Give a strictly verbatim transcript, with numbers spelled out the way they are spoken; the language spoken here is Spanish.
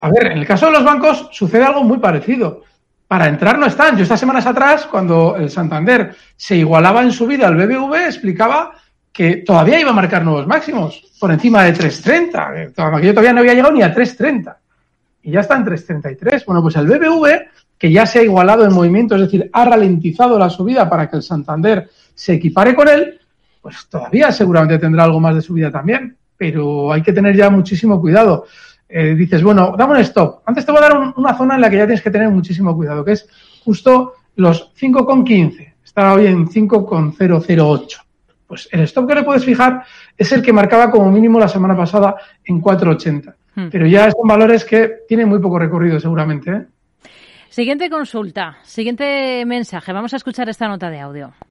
A ver, en el caso de los bancos sucede algo muy parecido. Para entrar no están. Yo estas semanas atrás, cuando el Santander se igualaba en subida al B B V, explicaba que todavía iba a marcar nuevos máximos, por encima de tres treinta. Yo todavía no había llegado ni a tres treinta. Y ya está en tres treinta y tres. Bueno, pues el B B V, que ya se ha igualado en movimiento, es decir, ha ralentizado la subida para que el Santander se equipare con él, pues todavía seguramente tendrá algo más de subida también. Pero hay que tener ya muchísimo cuidado. Eh, dices, bueno, dame un stop. Antes te voy a dar un, una zona en la que ya tienes que tener muchísimo cuidado, que es justo los cinco coma quince. Está hoy en cinco coma cero cero ocho. Pues el stop que le puedes fijar es el que marcaba como mínimo la semana pasada en cuatro ochenta. Hmm. Pero ya son valores que tienen muy poco recorrido seguramente, ¿eh? Siguiente consulta, siguiente mensaje. Vamos a escuchar esta nota de audio.